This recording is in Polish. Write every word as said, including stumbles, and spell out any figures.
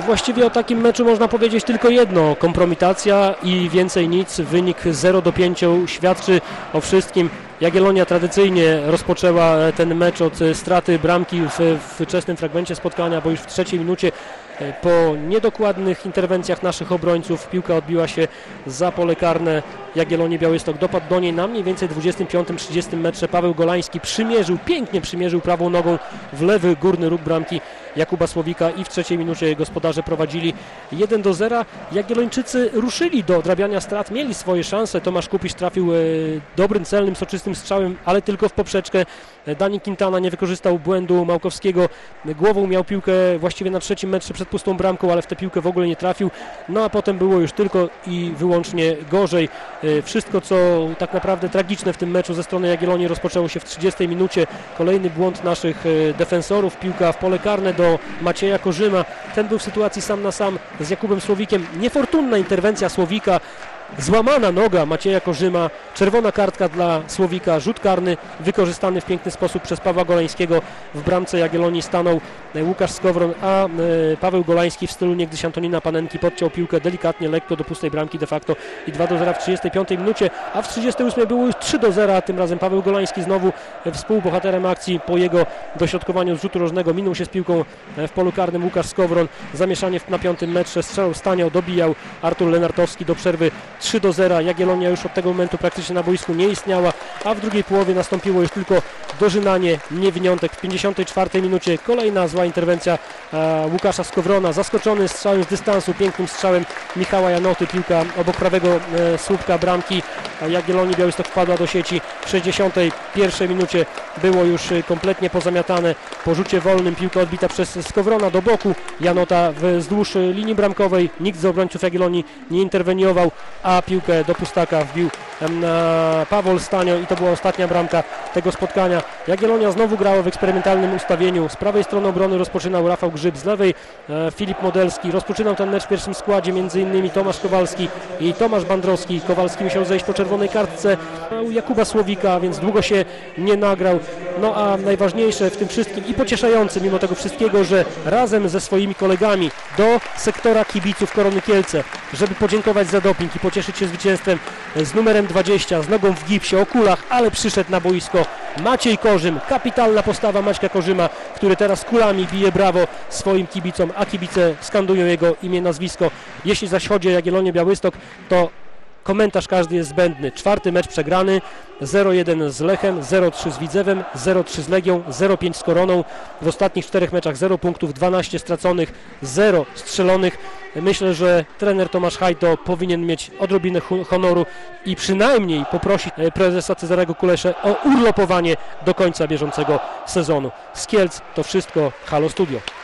Właściwie o takim meczu można powiedzieć tylko jedno. Kompromitacja i więcej nic. Wynik zero do pięciu świadczy o wszystkim. Jagiellonia tradycyjnie rozpoczęła ten mecz od straty bramki w wczesnym fragmencie spotkania, bo już w trzeciej minucie po niedokładnych interwencjach naszych obrońców piłka odbiła się za pole karne Jagiellonii Białystok. Dopadł do niej na mniej więcej dwudziestym piątym trzydziestym metrze Paweł Golański. Przymierzył, pięknie przymierzył prawą nogą w lewy górny róg bramki Jakuba Słowika i w trzeciej minucie gospodarze prowadzili jeden do zera. Jagiellończycy ruszyli do odrabiania strat, mieli swoje szanse. Tomasz Kupisz trafił e, dobrym, celnym, soczystym strzałem, ale tylko w poprzeczkę. Dani Quintana nie wykorzystał błędu Małkowskiego. Głową miał piłkę właściwie na trzecim metrze przed pustą bramką, ale w tę piłkę w ogóle nie trafił. No a potem było już tylko i wyłącznie gorzej. Wszystko, co tak naprawdę tragiczne w tym meczu ze strony Jagiellonii rozpoczęło się w trzydziestej minucie. Kolejny błąd naszych defensorów. Piłka w pole karne do Macieja Korzyma. Ten był w sytuacji sam na sam z Jakubem Słowikiem. Niefortunna interwencja Słowika. Złamana noga Macieja Korzyma, czerwona kartka dla Słowika, rzut karny wykorzystany w piękny sposób przez Pawła Golańskiego. W bramce Jagiellonii stanął Łukasz Skowron, a Paweł Golański w stylu niegdyś Antonina Panenki podciął piłkę delikatnie, lekko do pustej bramki de facto i dwa do zera w trzydziestej piątej minucie, a w trzydziestej ósmej było już trzy do zera, a tym razem Paweł Golański znowu współbohaterem akcji. Po jego dośrodkowaniu z rzutu rożnego minął się z piłką w polu karnym Łukasz Skowron. Zamieszanie na piątym metrze, strzelał, staniał, dobijał Artur Lenartowski do przerwy trzy do zera. Jagiellonia już od tego momentu praktycznie na boisku nie istniała, a w drugiej połowie nastąpiło już tylko dożynanie niewiniątek. W pięćdziesiątej czwartej minucie kolejna zła interwencja e, Łukasza Skowrona, zaskoczony strzałem z dystansu, pięknym strzałem Michała Janoty, piłka obok prawego e, słupka bramki Jagiellonii Białystok wpadła do sieci. W sześćdziesiątej pierwszej minucie było już kompletnie pozamiatane. Po rzucie wolnym piłka odbita przez Skowrona do boku, Janota wzdłuż linii bramkowej, nikt z obrońców Jagiellonii nie interweniował, a piłkę do pustaka wbił Pawol Stanio i to była ostatnia bramka tego spotkania. Jagiellonia znowu grała w eksperymentalnym ustawieniu. Z prawej strony obrony rozpoczynał Rafał Grzyb, z lewej e, Filip Modelski. Rozpoczynał ten mecz w pierwszym składzie między innymi Tomasz Kowalski i Tomasz Bandrowski. Kowalski musiał zejść po czerwonej kartce u Jakuba Słowika, więc długo się nie nagrał. No a najważniejsze w tym wszystkim i pocieszające mimo tego wszystkiego, że razem ze swoimi kolegami do sektora kibiców Korony Kielce, żeby podziękować za doping i pocieszyć się zwycięstwem z numerem dwadzieścia, z nogą w gipsie, o kulach, ale przyszedł na boisko Maciej Korzym. Kapitalna postawa Maćka Korzyma, który teraz kulami bije brawo swoim kibicom, a kibice skandują jego imię, nazwisko. Jeśli zaś chodzi o Jagiellonię Białystok, to komentarz każdy jest zbędny. Czwarty mecz przegrany, zero jeden z Lechem, zero trzy z Widzewem, zero trzy z Legią, zero pięć z Koroną. W ostatnich czterech meczach zero punktów, dwanaście straconych, zero strzelonych. Myślę, że trener Tomasz Hajto powinien mieć odrobinę honoru i przynajmniej poprosić prezesa Cezarego Kuleszę o urlopowanie do końca bieżącego sezonu. Z Kielc to wszystko. Halo Studio.